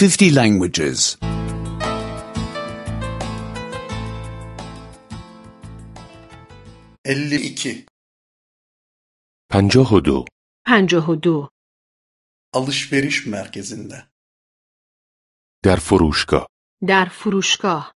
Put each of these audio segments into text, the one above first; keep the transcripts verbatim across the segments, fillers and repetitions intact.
fifty languages. elli iki. پنجاه و دو. پنجاه و دو. Alışveriş merkezinde. در فروشگاه. در فروشگاه.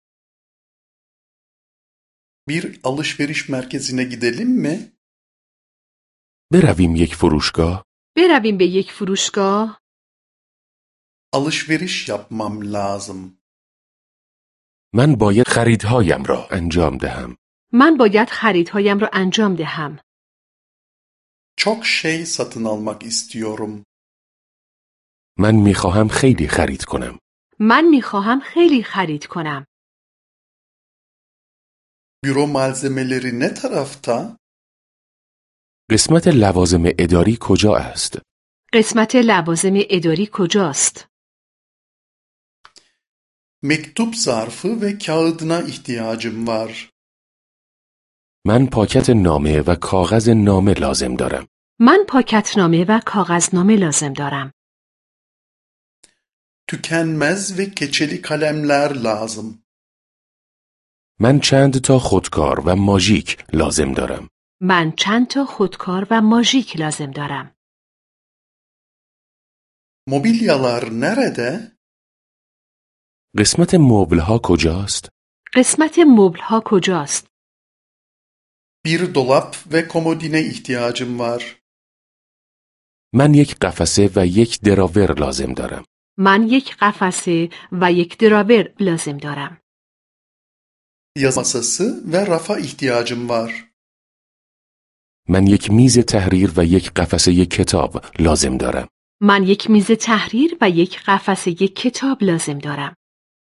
Bir alışveriş merkezine gidelim mi? برویم یک فروشگاه. برویم به یک فروشگاه. Alışveriş yapmam lazım. من باید خریدهایم را انجام دهم. من باید خریدهایم را انجام دهم. Çok şey satın almak istiyorum. من میخواهم خیلی خرید کنم. من میخواهم خیلی خرید کنم. Büro malzemeleri ne tarafta? قسمت لوازم اداری کجا است؟ قسمت لوازم اداری کجاست؟ Mektup zarfı ve kağıdına ihtiyacım var. من پاکت نامه و کاغذ نامه لازم دارم. من پاکتنامه و کاغذنامه لازم دارم. Tükenmez ve keçeli kalemler lazım. من چند تا خودکار و ماژیک لازم دارم. من چند تا خودکار و ماژیک لازم دارم. Mobilyalar nerede? قسمت مبل ها کجاست؟ قسمت مبل ها کجاست؟ Bir dolap ve komodine ihtiyacım var. من یک قفسه و یک دراور لازم دارم. من یک قفسه و یک دراور لازم دارم. Yazı masası ve rafa ihtiyacım var. من یک میز تحریر و یک قفسه کتاب لازم دارم. من یک میز تحریر و یک قفسه کتاب لازم دارم.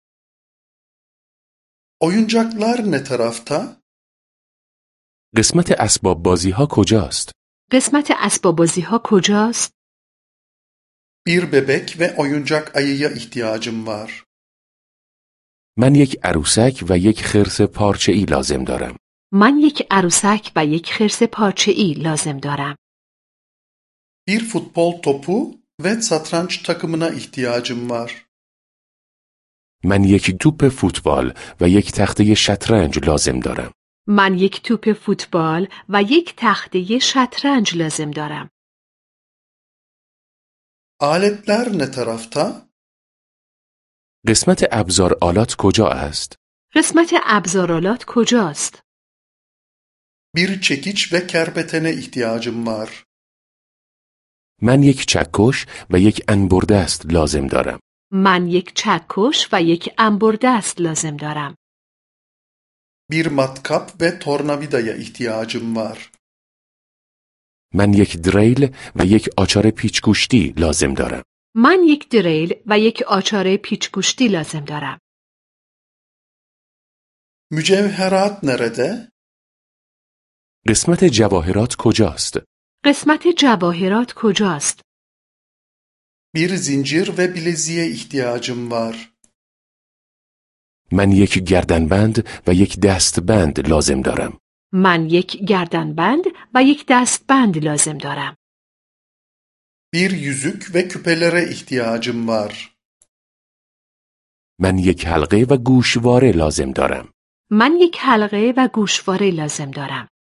Oyuncaklar ne tarafta? قسمت اسباب بازی ها کجاست؟ قسمت اسباب بازی ها کجاست؟ Bir bebek ve oyuncak ayıya ihtiyacım var. من یک عروسک و یک خرس پارچه‌ای لازم دارم. من یک عروسک و یک خرس پارچه‌ای لازم دارم. Bir futbol topu ve satranç takımına ihtiyacım var. من یک توپ فوتبال و یک تخته شطرنج لازم دارم. من یک توپ فوتبال و یک تخته شطرنج لازم دارم. Aletler ne tarafta? قسمت ابزار آلات کجا است؟ قسمت ابزارالات کجاست؟ Bir çekiç ve kerpetene ihtiyacım var. من یک چکش و یک انبردست لازم دارم. من یک چکش و یک انبردست لازم دارم. Bir matkap ve tornavidaya ihtiyacım var. من یک دریل و یک آچار پیچگوشتی لازم دارم. من یک دریل و یک آچار پیچگوشتی لازم دارم. Mücevherat nerede? قسمت جواهرات کجاست؟ قسمت جواهرات کجاست؟ Bir zincir ve bileziğe ihtiyacım var. من یک گردنبند و یک دستبند لازم دارم. من یک گردنبند و یک دستبند لازم دارم. Bir yüzük ve küpelere ihtiyacım var. من یک حلقه و گوشواره لازم دارم. من یک حلقه و گوشواره لازم دارم.